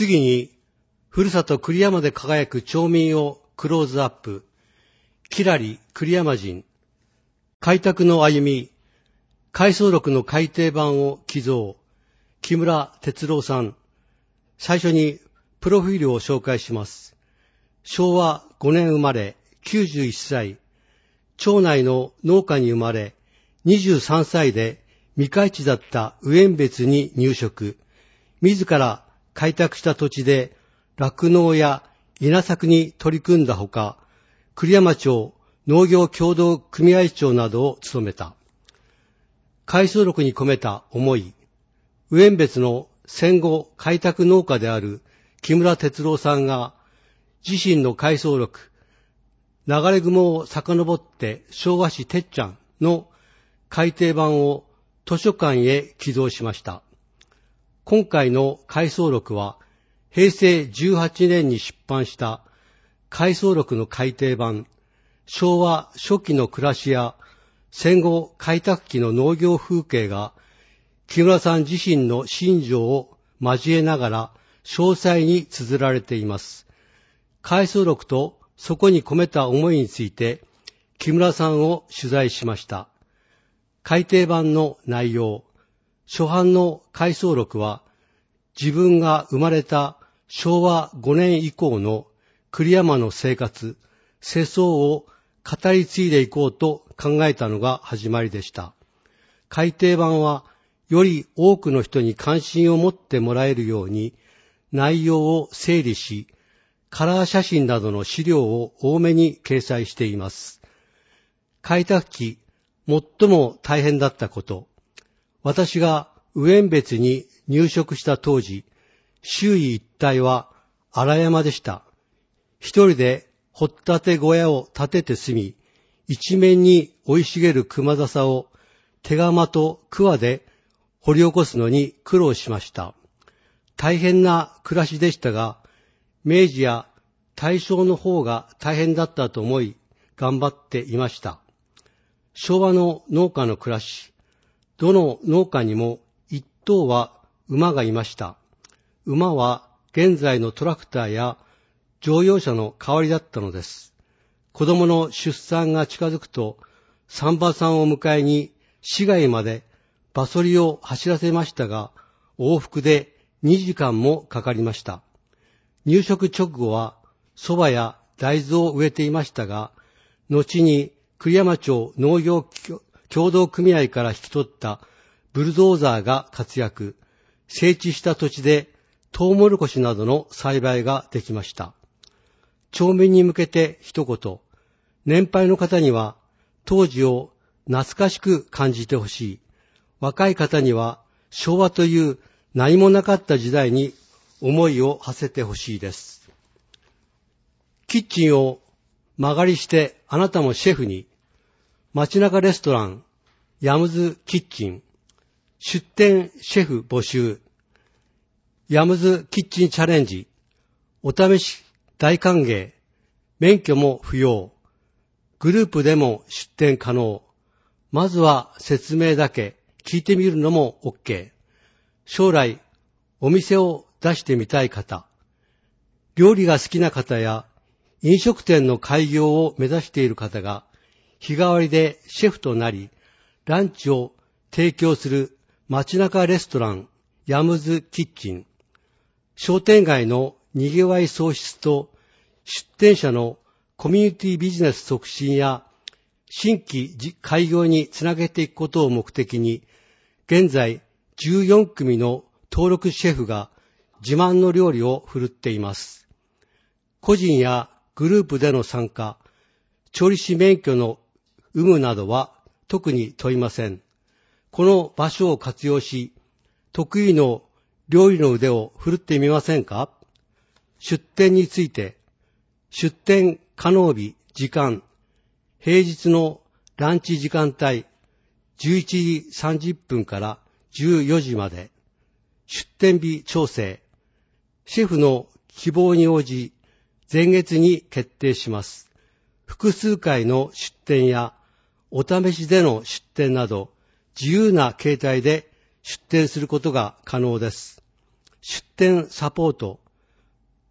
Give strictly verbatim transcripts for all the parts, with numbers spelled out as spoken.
次に、ふるさと栗山で輝く町民をクローズアップ。きらり栗山人。開拓の歩み。回想録の改訂版を寄贈。木村哲郎さん。最初にプロフィールを紹介します。しょうわごねん生まれ、きゅうじゅういっさい。町内の農家に生まれ、にじゅうさんさいで未開地だった宇遠別に入植。自ら開拓した土地で酪農や稲作に取り組んだほか、栗山町農業協同組合長などを務めた。回想録に込めた思い。宇遠別の戦後開拓農家である木村哲郎さんが自身の回想録、流れ雲を遡って昭和史てっちゃんの改訂版を図書館へ寄贈しました。今回の回想録はへいせいじゅうはちねんに出版した回想録の改訂版、昭和初期の暮らしや戦後開拓期の農業風景が木村さん自身の心情を交えながら詳細に綴られています。回想録とそこに込めた思いについて木村さんを取材しました。改訂版の内容。初版の回想録は自分が生まれたしょうわごねん以降の栗山の生活、世相を語り継いでいこうと考えたのが始まりでした。改訂版はより多くの人に関心を持ってもらえるように内容を整理し、カラー写真などの資料を多めに掲載しています。開拓期、最も大変だったこと。私が宇遠別に入植した当時、周囲一帯は荒山でした。一人で掘ったて小屋を建てて住み、一面に生い茂る熊笹を手鎌と桑で掘り起こすのに苦労しました。大変な暮らしでしたが、明治や大正の方が大変だったと思い頑張っていました。昭和の農家の暮らし、どの農家にも一頭は馬がいました。馬は現在のトラクターや乗用車の代わりだったのです。子供の出産が近づくと、産婆さんを迎えに市街まで馬そりを走らせましたが、往復でにじかんもかかりました。入植直後は蕎麦や大豆を植えていましたが、後に栗山町農業協同組合から引き取ったブルドーザーが活躍、整地した土地でトウモロコシなどの栽培ができました。町民に向けて一言、年配の方には当時を懐かしく感じてほしい。若い方には昭和という何もなかった時代に思いを馳せてほしいです。キッチンを間借りしてあなたもシェフに。街中レストラン、ヤムズキッチン。出店シェフ募集。ヤムズキッチンチャレンジ。お試し大歓迎。免許も不要。グループでも出店可能。まずは説明だけ聞いてみるのも OK。将来お店を出してみたい方。料理が好きな方や飲食店の開業を目指している方が日替わりでシェフとなり、ランチを提供する街中レストラン、ヤムズキッチン。商店街の賑わい創出と出店者のコミュニティビジネス促進や新規開業につなげていくことを目的に、現在じゅうよんくみの登録シェフが自慢の料理を振るっています。個人やグループでの参加、調理師免許の有無などは特に問いません。この場所を活用し、得意の料理の腕を振るってみませんか？出店について、出店可能日、時間、平日のランチ時間帯、じゅういちじさんじゅっぷんからじゅうよじまで、出店日調整、シェフの希望に応じ、前月に決定します。複数回の出店やお試しでの出店など自由な形態で出店することが可能です。出店サポート、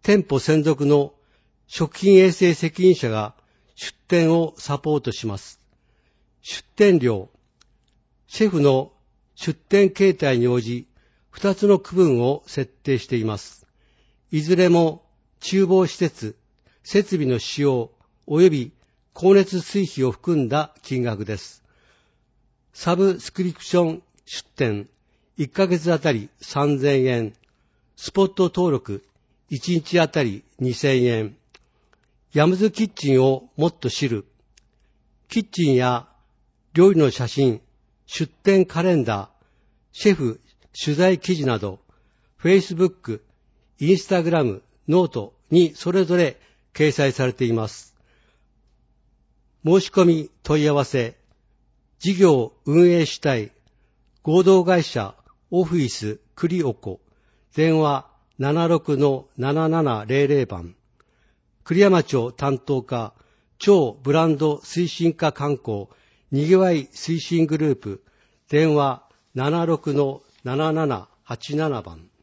店舗専属の食品衛生責任者が出店をサポートします。出店料、シェフの出店形態に応じふたつの区分を設定しています。いずれも厨房施設、設備の使用及び光熱水費を含んだ金額です。サブスクリプション出店いっかげつあたりさんぜんえん、スポット登録いちにちあたりにせんえん、ヤムズキッチンをもっと知る、キッチンや料理の写真、出店カレンダー、シェフ取材記事など、Facebook、Instagram、ノートにそれぞれ掲載されています。申し込み問い合わせ、事業運営主体、合同会社オフィスクリオコ、電話 ななろくのななななぜろぜろ 番、栗山町担当課、超ブランド推進課観光、にぎわい推進グループ、電話 ななろくのななななはちなな 番。